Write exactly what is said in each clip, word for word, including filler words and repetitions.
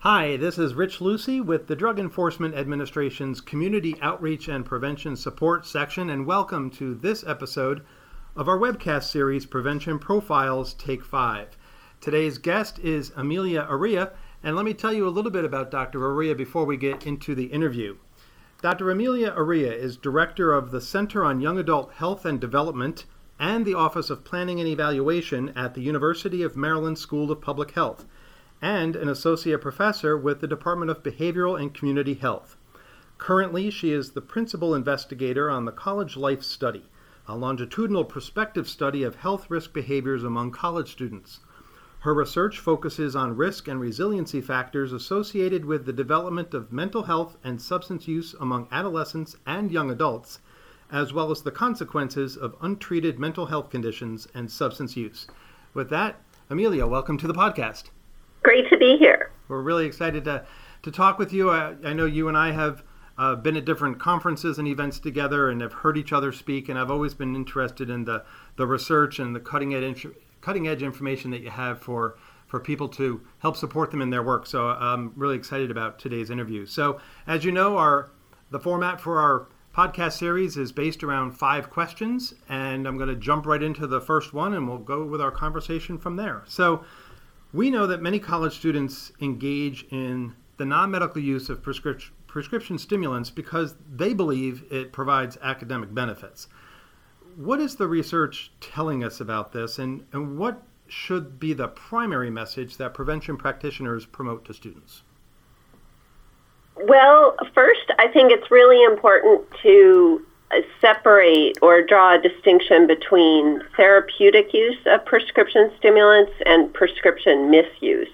Hi, this is Rich Lucy with the Drug Enforcement Administration's Community Outreach and Prevention Support section, and welcome to this episode of our webcast series, Prevention Profiles, Take five. Today's guest is Amelia Aria, and let me tell you a little bit about Doctor Aria before we get into the interview. Doctor Amelia Aria is Director of the Center on Young Adult Health and Development and the Office of Planning and Evaluation at the University of Maryland School of Public Health, and an associate professor with the Department of Behavioral and Community Health. Currently, she is the principal investigator on the College Life Study, a longitudinal prospective study of health risk behaviors among college students. Her research focuses on risk and resiliency factors associated with the development of mental health and substance use among adolescents and young adults, as well as the consequences of untreated mental health conditions and substance use. With that, Amelia, welcome to the podcast. Great to be here. We're really excited to, to talk with you. I, I know you and I have uh, been at different conferences and events together and have heard each other speak, and I've always been interested in the, the research and the cutting edge, cutting edge information that you have for, for people to help support them in their work. So I'm really excited about today's interview. So as you know, our the format for our podcast series is based around five questions, and I'm going to jump right into the first one, and we'll go with our conversation from there. So we know that many college students engage in the non-medical use of prescription, prescription stimulants because they believe it provides academic benefits. What is the research telling us about this, and, and what should be the primary message that prevention practitioners promote to students? Well, first, I think it's really important to separate or draw a distinction between therapeutic use of prescription stimulants and prescription misuse.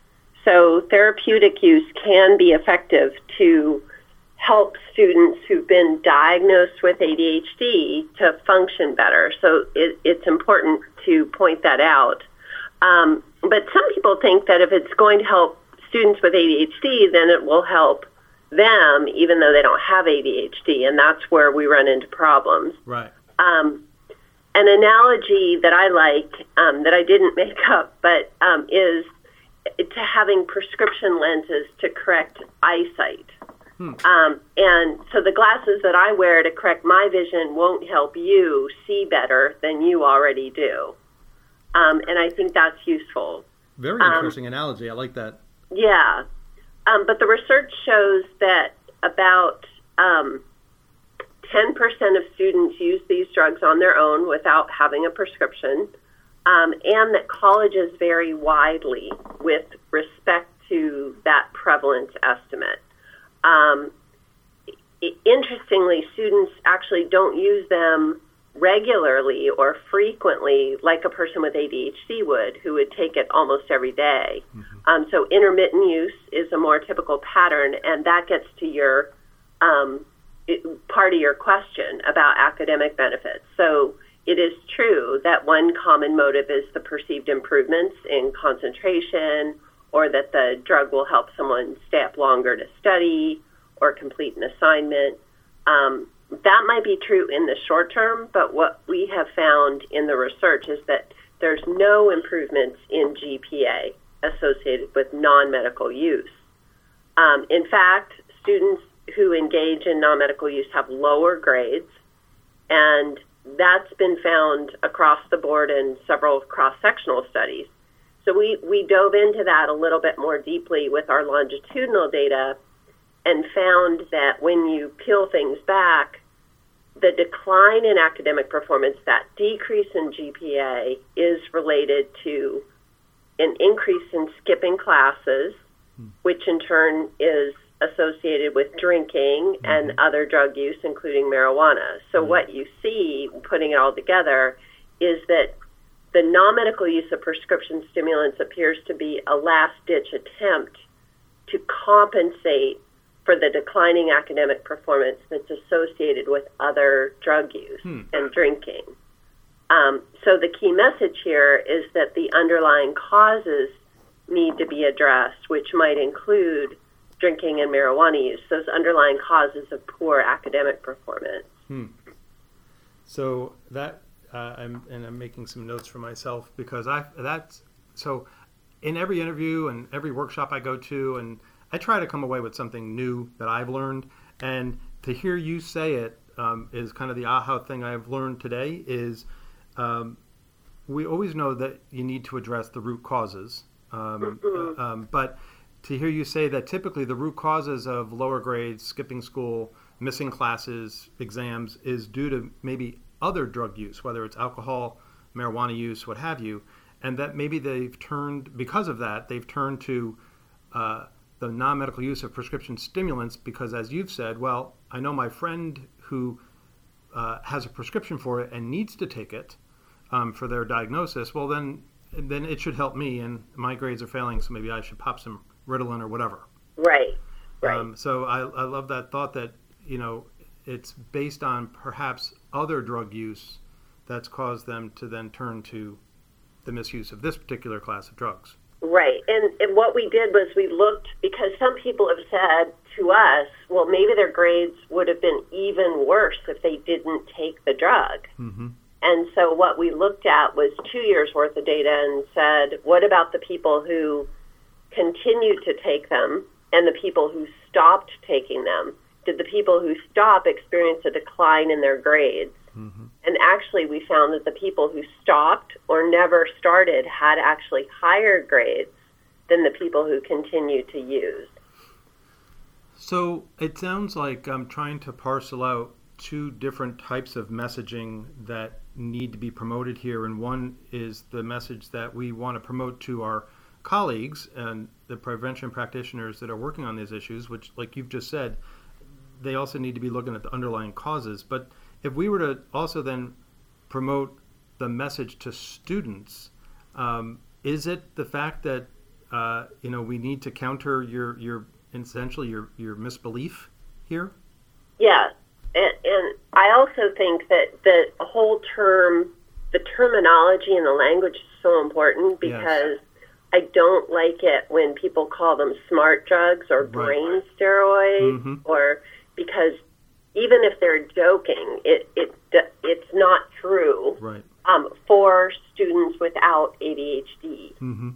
So therapeutic use can be effective to help students who've been diagnosed with A D H D to function better. So it, it's important to point that out. Um, but some people think that if it's going to help students with A D H D, then it will help them, even though they don't have A D H D, and that's where we run into problems. Right. Um, an analogy that I like, um, that I didn't make up, but um, is to having prescription lenses to correct eyesight. Hmm. Um, and so the glasses that I wear to correct my vision won't help you see better than you already do. Um, and I think that's useful. Very interesting um, analogy. I like that. Yeah. Um, but the research shows that about um, ten percent of students use these drugs on their own without having a prescription, um, and that colleges vary widely with respect to that prevalence estimate. Um, interestingly, students actually don't use them regularly or frequently like a person with A D H D would, who would take it almost every day. Mm-hmm. Um, so intermittent use is a more typical pattern, and that gets to your um, it, part of your question about academic benefits. So it is true that one common motive is the perceived improvements in concentration, or that the drug will help someone stay up longer to study or complete an assignment. Um, That might be true in the short term, but what we have found in the research is that there's no improvements in G P A associated with non-medical use. Um, in fact, students who engage in non-medical use have lower grades, and that's been found across the board in several cross-sectional studies. So we, we dove into that a little bit more deeply with our longitudinal data, and found that when you peel things back, the decline in academic performance, that decrease in G P A, is related to an increase in skipping classes, hmm. which in turn is associated with drinking mm-hmm. and other drug use, including marijuana. So mm-hmm. what you see, putting it all together, is that the non-medical use of prescription stimulants appears to be a last-ditch attempt to compensate for the declining academic performance that's associated with other drug use hmm. and drinking. Um, so the key message here is that the underlying causes need to be addressed, which might include drinking and marijuana use, those underlying causes of poor academic performance. Hmm. So that, uh, I'm, and I'm making some notes for myself, because I that's, so in every interview and every workshop I go to, and I try to come away with something new that I've learned. And to hear you say it um, is kind of the aha thing I've learned today is um, we always know that you need to address the root causes. Um, Mm-hmm. um, but to hear you say that typically the root causes of lower grades, skipping school, missing classes, exams is due to maybe other drug use, whether it's alcohol, marijuana use, what have you, and that maybe they've turned, because of that, they've turned to uh, the non-medical use of prescription stimulants because, as you've said, well, I know my friend who uh, has a prescription for it and needs to take it um, for their diagnosis, well, then then it should help me, and my grades are failing, so maybe I should pop some Ritalin or whatever. Right, right. Um, so I, I love that thought that, you know, it's based on perhaps other drug use that's caused them to then turn to the misuse of this particular class of drugs. Right. And, and what we did was we looked, because some people have said to us, well, maybe their grades would have been even worse if they didn't take the drug. Mm-hmm. And so what we looked at was two years worth of data and said, what about the people who continued to take them and the people who stopped taking them? Did the people who stopped experience a decline in their grades? Mm-hmm. And actually, we found that the people who stopped or never started had actually higher grades than the people who continued to use. So it sounds like I'm trying to parcel out two different types of messaging that need to be promoted here. And one is the message that we want to promote to our colleagues and the prevention practitioners that are working on these issues, which, like you've just said, they also need to be looking at the underlying causes. But if we were to also then promote the message to students, um, is it the fact that uh, you know we need to counter your your essentially your your misbelief here? Yeah, and, and I also think that the whole term, the terminology and the language is so important because Yes. I don't like it when people call them smart drugs or Right. brain steroids, Mhm. or because even if they're joking, it, it it's not true Right. um, for students without A D H D. Mm-hmm.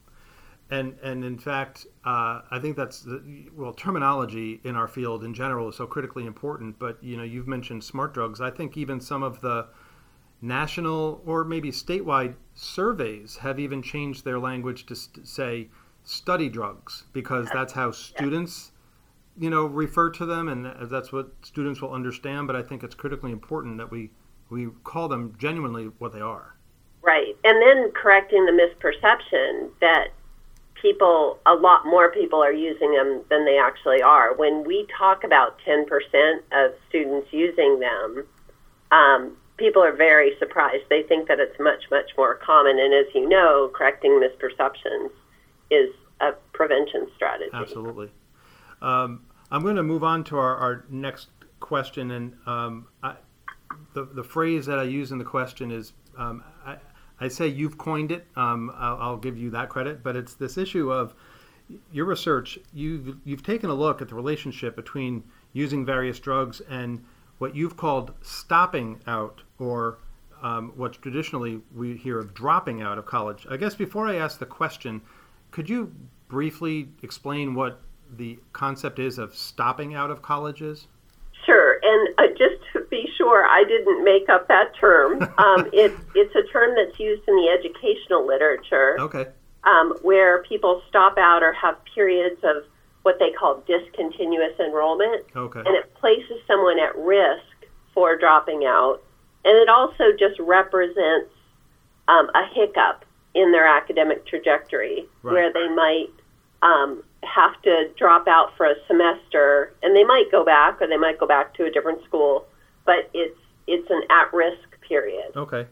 And and in fact, uh, I think that's the, well, terminology in our field in general is so critically important. But you know, you've mentioned smart drugs. I think even some of the national or maybe statewide surveys have even changed their language to st- say study drugs because that's how students, you know, refer to them, and that's what students will understand. But I think it's critically important that we we call them genuinely what they are. Right. And then correcting the misperception that people, a lot more people are using them than they actually are. When we talk about ten percent of students using them, um, people are very surprised. They think that it's much, much more common. And as you know, correcting misperceptions is a prevention strategy. Absolutely. Um, I'm going to move on to our, our next question. And um, I, the, the phrase that I use in the question is, um, I, I say you've coined it. Um, I'll, I'll give you that credit. But it's this issue of your research. You've, you've taken a look at the relationship between using various drugs and what you've called stopping out, or um, what traditionally we hear of dropping out of college. I guess before I ask the question, could you briefly explain what the concept is of stopping out of colleges? Sure, and uh, just to be sure, I didn't make up that term. Um, it, it's a term that's used in the educational literature, Okay. um, where people stop out or have periods of what they call discontinuous enrollment, Okay. and it places someone at risk for dropping out. And it also just represents um, a hiccup in their academic trajectory, Right. where they might um, have to drop out for a semester, and they might go back, or they might go back to a different school, but it's it's an at-risk period. Okay.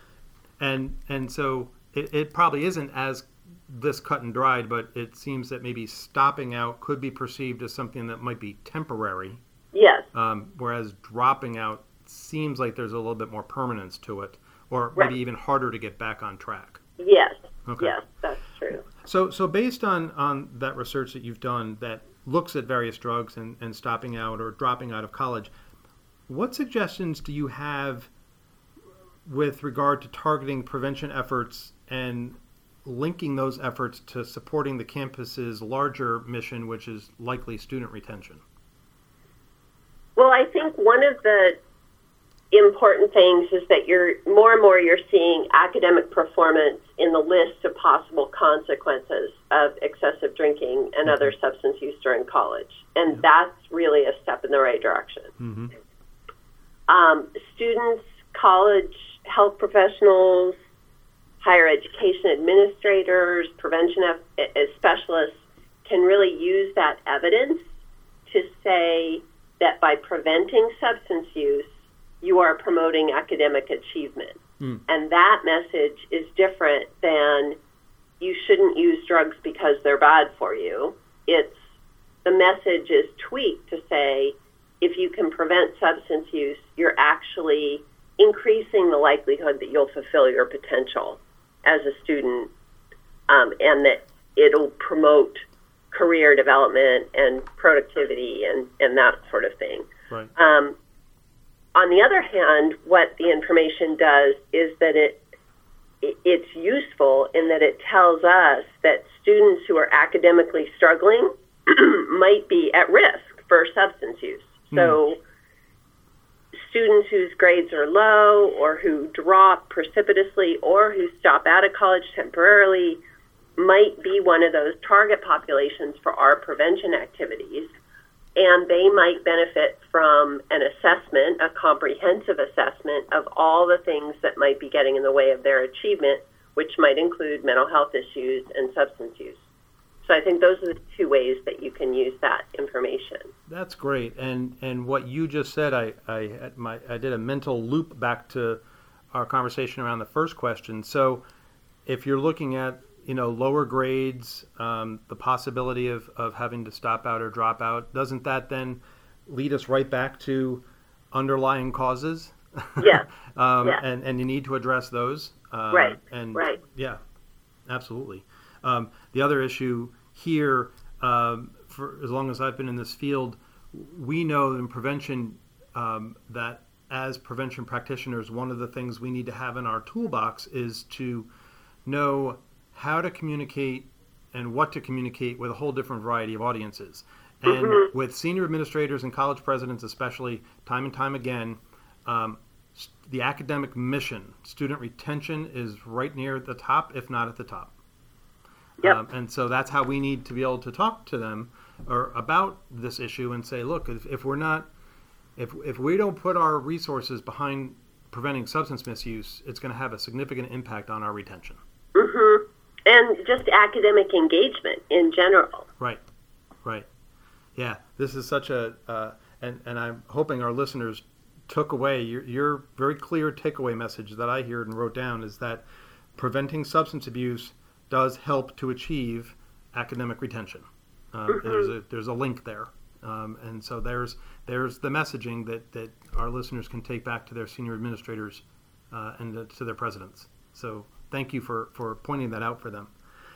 And and so it, it probably isn't as this cut and dried, but it seems that maybe stopping out could be perceived as something that might be temporary, Yes. um, whereas dropping out seems like there's a little bit more permanence to it, or Right. maybe even harder to get back on track. Yes. Okay. Yes, that's true. So, so based on, on that research that you've done that looks at various drugs and, and stopping out or dropping out of college, what suggestions do you have with regard to targeting prevention efforts and linking those efforts to supporting the campus's larger mission, which is likely student retention? Well, I think one of the important things is that you're more and more you're seeing academic performance in the list of possible consequences of excessive drinking and mm-hmm. other substance use during college. And yeah. that's really a step in the right direction. Mm-hmm. Um, students, college health professionals, higher education administrators, prevention specialists can really use that evidence to say that by preventing substance use, you are promoting academic achievement. Mm. And that message is different than you shouldn't use drugs because they're bad for you. It's the message is tweaked to say if you can prevent substance use, you're actually increasing the likelihood that you'll fulfill your potential as a student, um, and that it'll promote career development and productivity and, and that sort of thing. Right. Um, on the other hand, what the information does is that it, it it's useful in that it tells us that students who are academically struggling might be at risk for substance use. Mm. So students whose grades are low or who drop precipitously or who stop out of college temporarily might be one of those target populations for our prevention activities. And they might benefit from an assessment, a comprehensive assessment of all the things that might be getting in the way of their achievement, which might include mental health issues and substance use. So I think those are the two ways that you can use that information. That's great. And and what you just said, I I, had my, I did a mental loop back to our conversation around the first question. So if you're looking at you know, lower grades, um, the possibility of, of having to stop out or drop out, doesn't that then lead us right back to underlying causes? Yeah. um, yeah. And, and you need to address those. Um, right. And right. Yeah, absolutely. Um, the other issue here, um, for as long as I've been in this field, we know in prevention um, that as prevention practitioners, one of the things we need to have in our toolbox is to know how to communicate and what to communicate with a whole different variety of audiences. And mm-hmm. with senior administrators and college presidents especially, time and time again, um, the academic mission, student retention, is right near the top, if not at the top. Yep. Um, and so that's how we need to be able to talk to them or about this issue and say, look, if, if we're not, if if we don't put our resources behind preventing substance misuse, it's going to have a significant impact on our retention. Mm-hmm. And just academic engagement in general. Right, right. Yeah, this is such a, uh, and, and I'm hoping our listeners took away, your, your very clear takeaway message that I heard and wrote down is that preventing substance abuse does help to achieve academic retention. Um, mm-hmm. There's a there's a link there. Um, and so there's there's the messaging that, that our listeners can take back to their senior administrators uh, and to their presidents. So thank you for, for pointing that out for them.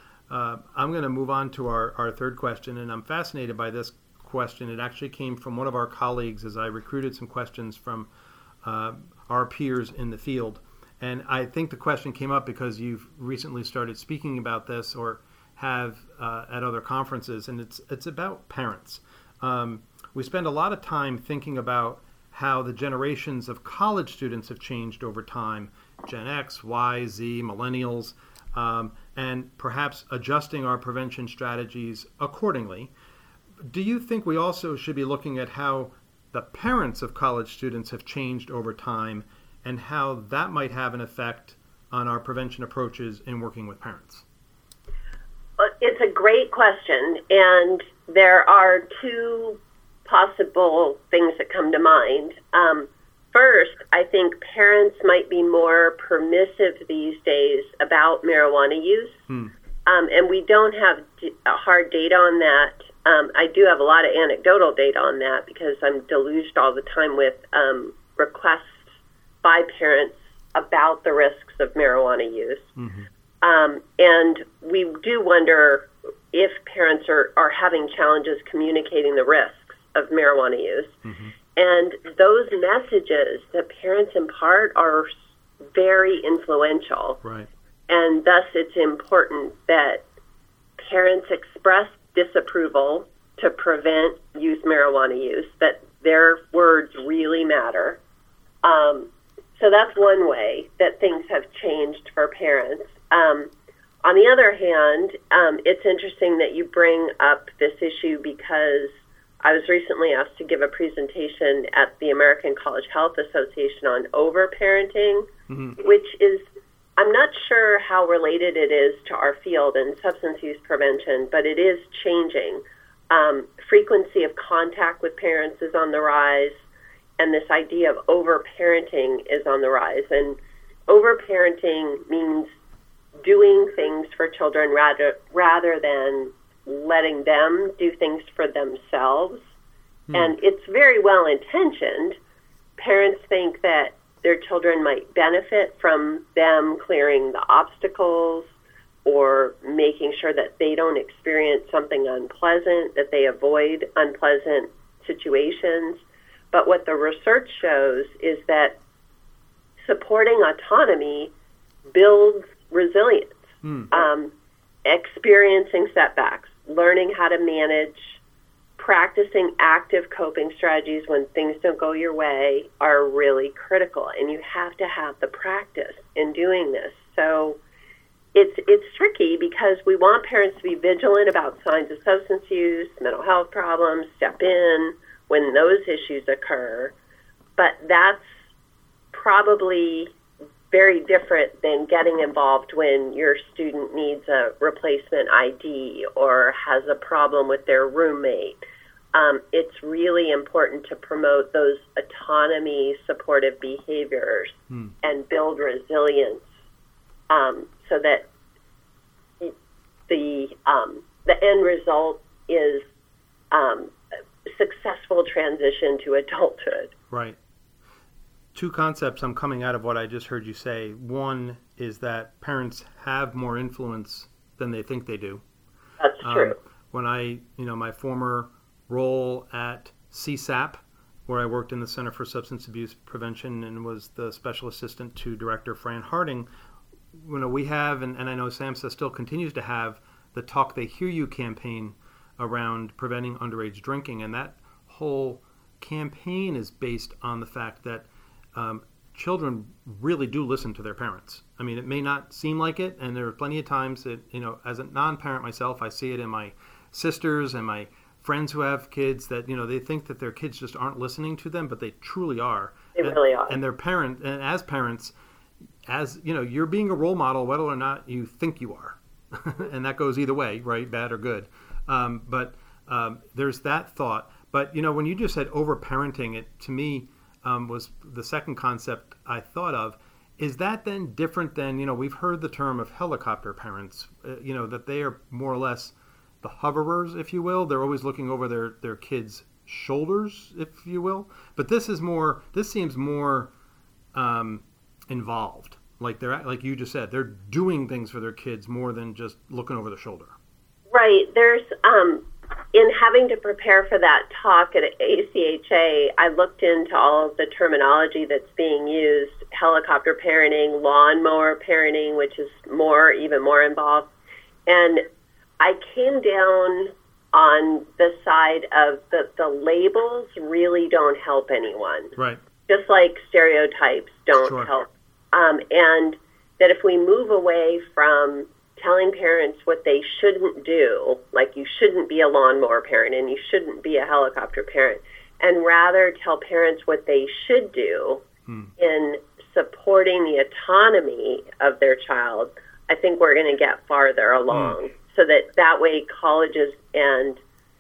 Uh, I'm going to move on to our, our third question, and I'm fascinated by this question. It actually came from one of our colleagues as I recruited some questions from uh, our peers in the field. And I think the question came up because you've recently started speaking about this or have uh, at other conferences, and it's it's about parents. Um, we spend a lot of time thinking about how the generations of college students have changed over time, Gen X, Y, Z, millennials, um, and perhaps adjusting our prevention strategies accordingly. Do you think we also should be looking at how the parents of college students have changed over time and how that might have an effect on our prevention approaches in working with parents? It's a great question, and there are two possible things that come to mind. Um, first, I think parents might be more permissive these days about marijuana use, hmm. um, and we don't have d- hard data on that. Um, I do have a lot of anecdotal data on that because I'm deluged all the time with um, requests by parents about the risks of marijuana use. Mm-hmm. Um, and we do wonder if parents are, are having challenges communicating the risks of marijuana use. Mm-hmm. And those messages that parents impart are very influential. Right. and thus it's important that parents express disapproval to prevent youth marijuana use, that their words really matter. Um, so that's one way that things have changed for parents. Um, on the other hand, um, it's interesting that you bring up this issue because I was recently asked to give a presentation at the American College Health Association on overparenting, mm-hmm. which is, I'm not sure how related it is to our field in substance use prevention, but it is changing. Um, frequency of contact with parents is on the rise, and this idea of overparenting is on the rise. And overparenting means doing things for children rather rather than letting them do things for themselves. Hmm. And it's very well intentioned. Parents think that their children might benefit from them clearing the obstacles or making sure that they don't experience something unpleasant, that they avoid unpleasant situations. But what the research shows is that supporting autonomy builds resilience. Mm. Um, experiencing setbacks, learning how to manage, practicing active coping strategies when things don't go your way are really critical. And you have to have the practice in doing this. So it's it's tricky because we want parents to be vigilant about signs of substance use, mental health problems, step in when those issues occur. But that's probably very different than getting involved when your student needs a replacement I D or has a problem with their roommate. Um, it's really important to promote those autonomy supportive behaviors hmm. and build resilience um, so that the um, the end result is um, a successful transition to adulthood. Right. Two concepts I'm coming out of what I just heard you say. One is that parents have more influence than they think they do. That's true. Um, when I, you know, my former role at C S A P, where I worked in the Center for Substance Abuse Prevention and was the special assistant to Director Fran Harding, you know, we have, and, and I know SAMHSA still continues to have, the Talk They Hear You campaign around preventing underage drinking. And that whole campaign is based on the fact that Um, children really do listen to their parents. I mean, it may not seem like it, and there are plenty of times that, you know, as a non-parent myself, I see it in my sisters and my friends who have kids that, you know, they think that their kids just aren't listening to them, but they truly are. They and, really are. And their parent, and as parents, as, you know, you're being a role model whether or not you think you are. And that goes either way, right? Bad or good. Um, but um, there's that thought. But, you know, when you just said over-parenting, it, to me, Um, was the second concept I thought of. Is that then different than, you know, we've heard the term of helicopter parents, uh, you know, that they are more or less the hoverers, if you will. They're always looking over their, their kids' shoulders, if you will. But this is more, this seems more um, involved. Like they're, like you just said, they're doing things for their kids more than just looking over the shoulder. Right. There's, um, in having to prepare for that talk at A C H A, I looked into all of the terminology that's being used, helicopter parenting, lawnmower parenting, which is more, even more involved. And I came down on the side of the, the labels really don't help anyone. Right. Just like stereotypes don't Sure. help. Um, and that if we move away from telling parents what they shouldn't do, like you shouldn't be a lawnmower parent and you shouldn't be a helicopter parent, and rather tell parents what they should do hmm. in supporting the autonomy of their child, I think we're going to get farther along. Hmm. So that that way colleges and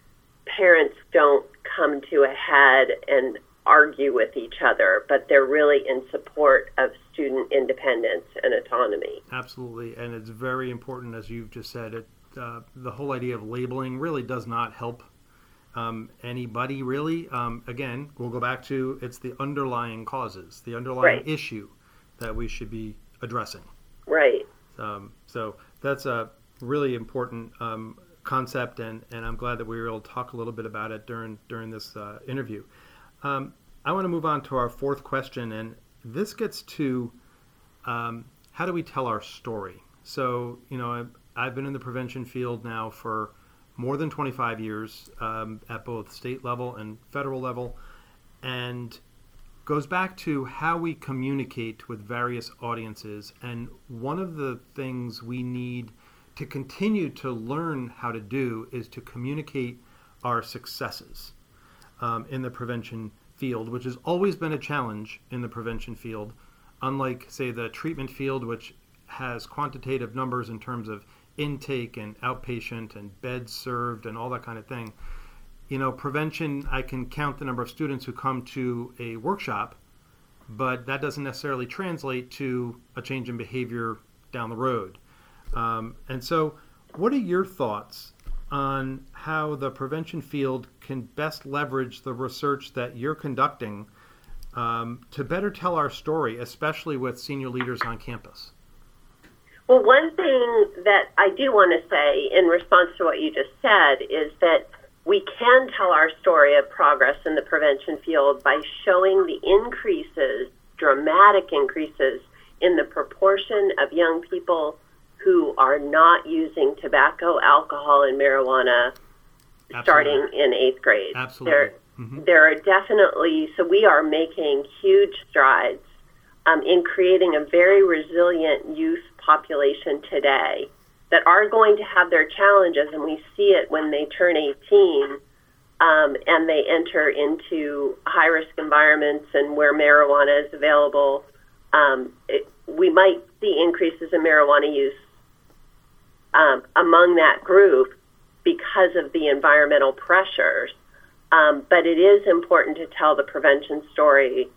parents don't come to a head and argue with each other, but they're really in support of student independence and autonomy. Absolutely, and it's very important, as you've just said, it, uh, the whole idea of labeling really does not help um, anybody, really. Um, again, we'll go back to it's the underlying causes, the underlying right. issue that we should be addressing. Right. Um, so that's a really important um, concept, and, and I'm glad that we were able to talk a little bit about it during, during this uh, interview. Um, I want to move on to our fourth question, and this gets to um, how do we tell our story? So, you know, I've, I've been in the prevention field now for more than twenty-five years um, at both state level and federal level, and goes back to how we communicate with various audiences. And one of the things we need to continue to learn how to do is to communicate our successes um, in the prevention field, which has always been a challenge in the prevention field, unlike, say, the treatment field, which has quantitative numbers in terms of intake and outpatient and beds served and all that kind of thing. You know, prevention, I can count the number of students who come to a workshop, but that doesn't necessarily translate to a change in behavior down the road. Um, and so what are your thoughts on how the prevention field can best leverage the research that you're conducting um, to better tell our story, especially with senior leaders on campus? Well, one thing that I do want to say in response to what you just said is that we can tell our story of progress in the prevention field by showing the increases, dramatic increases, in the proportion of young people who are not using tobacco, alcohol, and marijuana Absolutely. starting in eighth grade. Absolutely. There, mm-hmm. there are definitely, so we are making huge strides um, in creating a very resilient youth population today that are going to have their challenges, and we see it when they turn eighteen um, and they enter into high-risk environments and where marijuana is available. Um, it, we might see increases in marijuana use um, among that group because of the environmental pressures, um, but it is important to tell the prevention story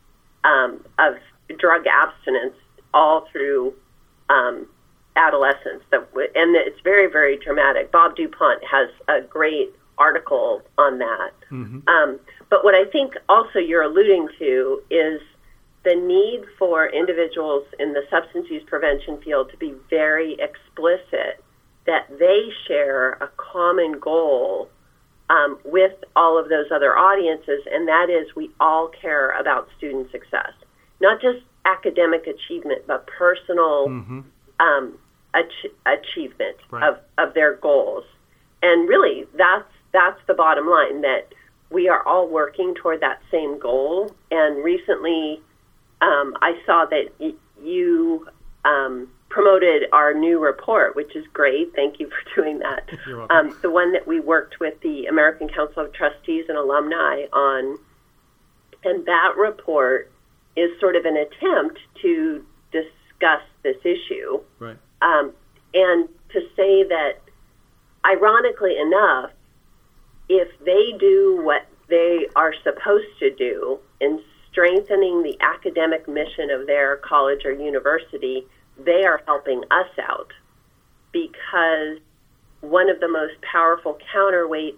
um, of drug abstinence all through um, adolescence, that and it's very, very dramatic. Bob DuPont has a great article on that. Mm-hmm. Um, but what I think also you're alluding to is the need for individuals in the substance use prevention field to be very explicit that they share a common goal um, with all of those other audiences, and that is we all care about student success, not just academic achievement, but personal mm-hmm. um, ach- achievement right. of, of their goals. And really, that's that's the bottom line, that we are all working toward that same goal. And recently, um, I saw that y- you um, promoted our new report, which is great. Thank you for doing that. You're welcome. Um, the one that we worked with the American Council of Trustees and Alumni on. And that report is sort of an attempt to discuss this issue. Right. Um, and to say that, ironically enough, if they do what they are supposed to do in strengthening the academic mission of their college or university, they are helping us out, because one of the most powerful counterweights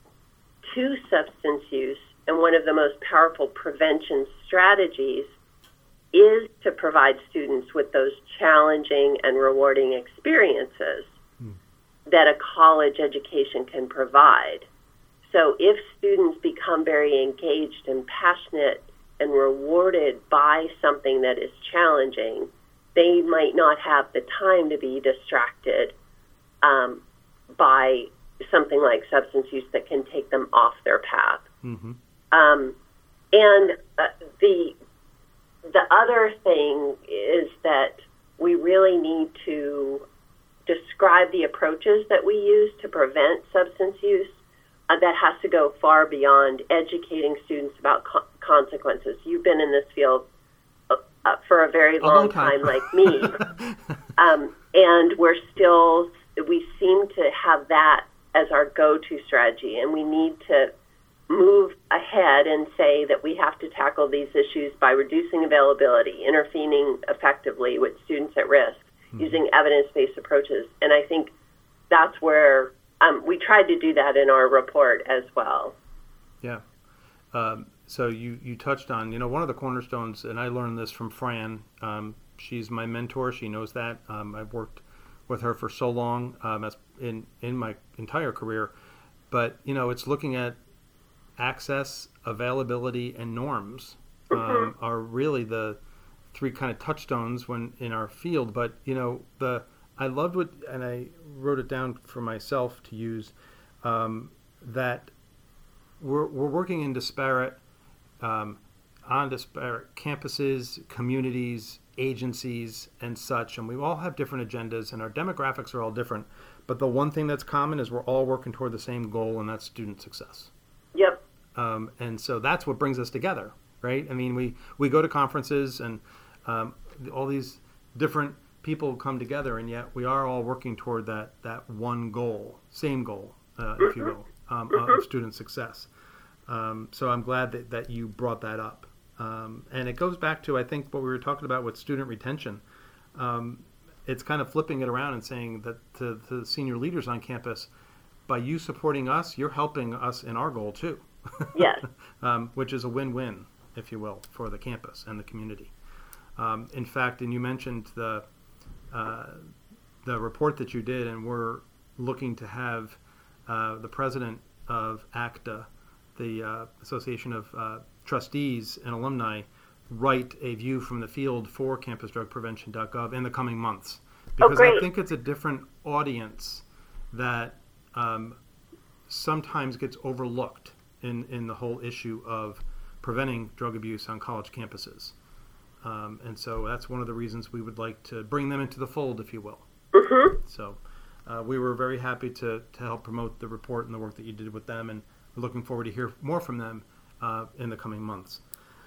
to substance use and one of the most powerful prevention strategies is to provide students with those challenging and rewarding experiences hmm. that a college education can provide. So if students become very engaged and passionate and rewarded by something that is challenging, they might not have the time to be distracted um, by something like substance use that can take them off their path. Mm-hmm. Um, and uh, the the other thing is that we really need to describe the approaches that we use to prevent substance use. Uh, that has to go far beyond educating students about co- consequences. You've been in this field uh, uh, for a very long, long time. time, like me, um, and we're still, we seem to have that as our go-to strategy, and we need to move ahead and say that we have to tackle these issues by reducing availability, intervening effectively with students at risk, mm-hmm. using evidence-based approaches. And I think that's where um, we tried to do that in our report as well. Yeah. Um, so you, you touched on, you know, one of the cornerstones, and I learned this from Fran. Um, she's my mentor. She knows that. Um, I've worked with her for so long um, as in, in my entire career. But, you know, it's looking at access, availability, and norms um, mm-hmm. are really the three kind of touchstones when in our field. But, you know, the I loved what, and I wrote it down for myself to use, um, that we're, we're working in disparate, um, on disparate campuses, communities, agencies, and such, and we all have different agendas, and our demographics are all different. But the one thing that's common is we're all working toward the same goal, and that's student success. Yep. Um, and so that's what brings us together, right? I mean, we, we go to conferences, and um, all these different people come together, and yet we are all working toward that, that one goal, same goal, uh, mm-hmm. if you will, um, mm-hmm. of student success. Um, so I'm glad that, that you brought that up. Um, and it goes back to, I think, what we were talking about with student retention. Um, it's kind of flipping it around and saying that to, to the senior leaders on campus, by you supporting us, you're helping us in our goal too. Yes. um, which is a win-win, if you will, for the campus and the community. Um, in fact, and you mentioned the uh, the report that you did, and we're looking to have uh, the president of ACTA, the uh, Association of uh, Trustees and Alumni, write a view from the field for campus drug prevention dot gov in the coming months. Because oh, great. I think it's a different audience that um, sometimes gets overlooked in, in the whole issue of preventing drug abuse on college campuses. Um, and so that's one of the reasons we would like to bring them into the fold, if you will. Mm-hmm. So uh, we were very happy to, to help promote the report and the work that you did with them, and we're looking forward to hear more from them uh, in the coming months.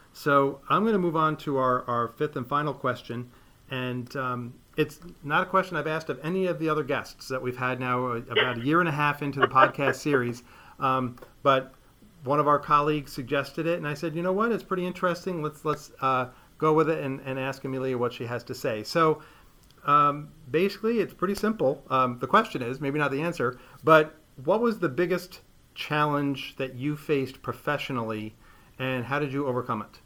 So I'm going to move on to our, our fifth and final question, and um, it's not a question I've asked of any of the other guests that we've had now uh, about a year and a half into the podcast series, um, but one of our colleagues suggested it, and I said, you know what, it's pretty interesting. Let's let's uh, go with it and, and ask Amelia what she has to say. So um, basically, it's pretty simple. Um, the question is, maybe not the answer, but what was the biggest challenge that you faced professionally, and how did you overcome it?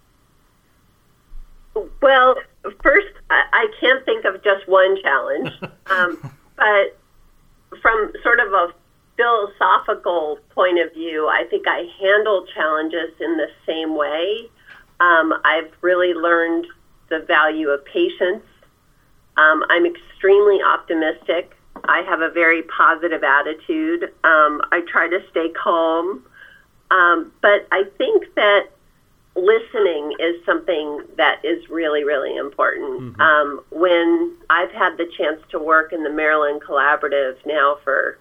Well, first, I, I can't think of just one challenge, um, but from sort of a philosophical point of view, I think I handle challenges in the same way. Um, I've really learned the value of patience. Um, I'm extremely optimistic. I have a very positive attitude. Um, I try to stay calm. Um, but I think that listening is something that is really, really important. Mm-hmm. Um, when I've had the chance to work in the Maryland Collaborative now for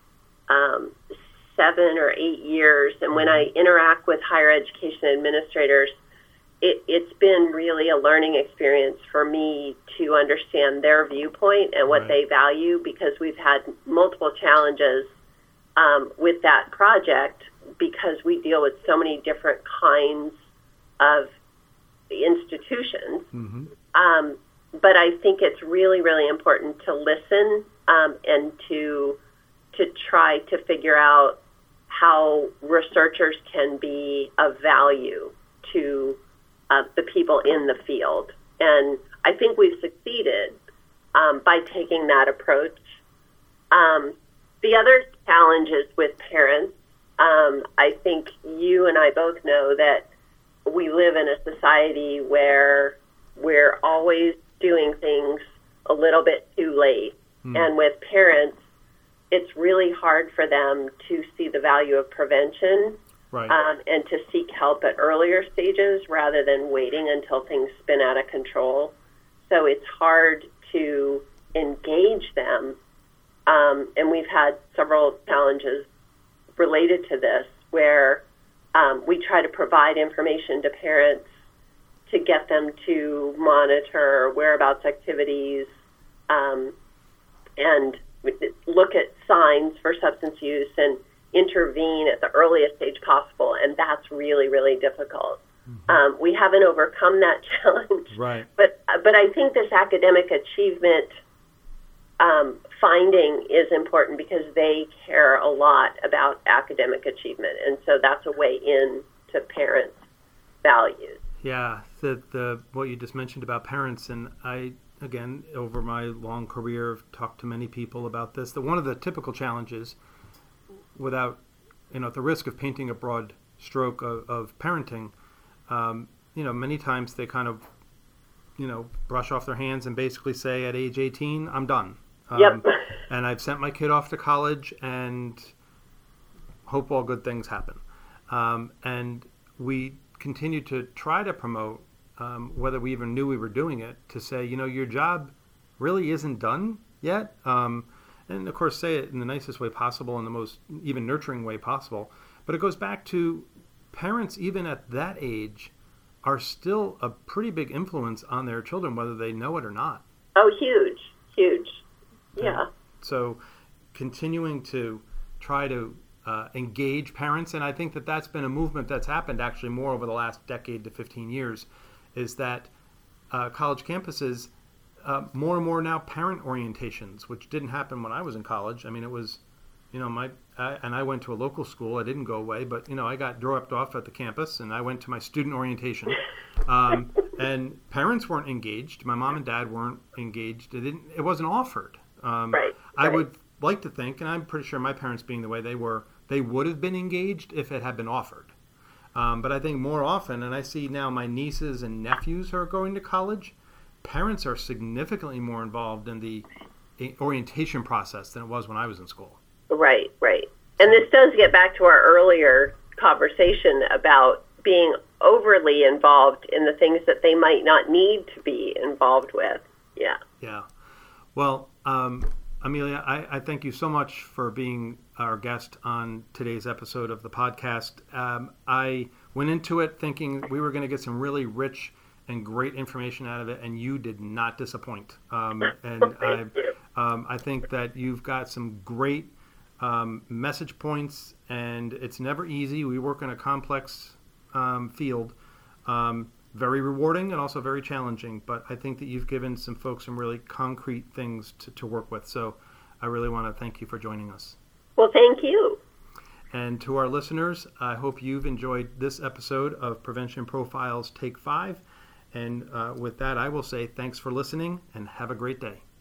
um, seven or eight years, and when I interact with higher education administrators, it, it's been really a learning experience for me to understand their viewpoint and what right. they value, because we've had multiple challenges um, with that project because we deal with so many different kinds of institutions. Mm-hmm. Um, but I think it's really, really important to listen um, and to to try to figure out how researchers can be of value to uh, the people in the field. And I think we've succeeded um, by taking that approach. Um, the other challenges with parents, um, I think you and I both know that we live in a society where we're always doing things a little bit too late. Mm. And with parents, it's really hard for them to see the value of prevention right. um, and to seek help at earlier stages rather than waiting until things spin out of control. So it's hard to engage them. Um, and we've had several challenges related to this where um, we try to provide information to parents to get them to monitor whereabouts activities um, and look at signs for substance use and intervene at the earliest stage possible, and that's really, really difficult. Mm-hmm. Um, we haven't overcome that challenge, right. but but I think this academic achievement um, finding is important because they care a lot about academic achievement, and so that's a way in to parents' values. Yeah, the the what you just mentioned about parents, and I. Again, over my long career, I've talked to many people about this, that one of the typical challenges, without, you know, at the risk of painting a broad stroke of, of parenting, um, you know, many times they kind of you know, brush off their hands and basically say at age eighteen, I'm done. Um, Yep. And I've sent my kid off to college and hope all good things happen. Um, and we continue to try to promote, um, whether we even knew we were doing it, to say, you know, your job really isn't done yet. Um, and of course, say it in the nicest way possible, in the most even nurturing way possible. But it goes back to parents, even at that age, are still a pretty big influence on their children, whether they know it or not. Oh, huge, huge. Yeah. And so continuing to try to uh, engage parents, and I think that that's been a movement that's happened actually more over the last decade to fifteen years, is that uh, college campuses, uh, more and more now parent orientations, which didn't happen when I was in college. I mean, it was, you know, my, I, and I went to a local school. I didn't go away, but, you know, I got dropped off at the campus and I went to my student orientation. Um, and parents weren't engaged. My mom and dad weren't engaged. It didn't, it wasn't offered. Um, right, I right. would like to think, and I'm pretty sure my parents being the way they were, they would have been engaged if it had been offered. Um, but I think more often, and I see now my nieces and nephews who are going to college, parents are significantly more involved in the orientation process than it was when I was in school. Right, right. And this does get back to our earlier conversation about being overly involved in the things that they might not need to be involved with. Yeah. Yeah. Well, um, Amelia, I, I thank you so much for being our guest on today's episode of the podcast. Um, I went into it thinking we were going to get some really rich and great information out of it, and you did not disappoint. Um, and I, um, I think that you've got some great um, message points, and it's never easy. We work in a complex um, field, um, very rewarding and also very challenging. But I think that you've given some folks some really concrete things to, to work with. So I really want to thank you for joining us. Well, thank you. And to our listeners, I hope you've enjoyed this episode of Prevention Profiles Take Five. And uh, with that, I will say thanks for listening and have a great day.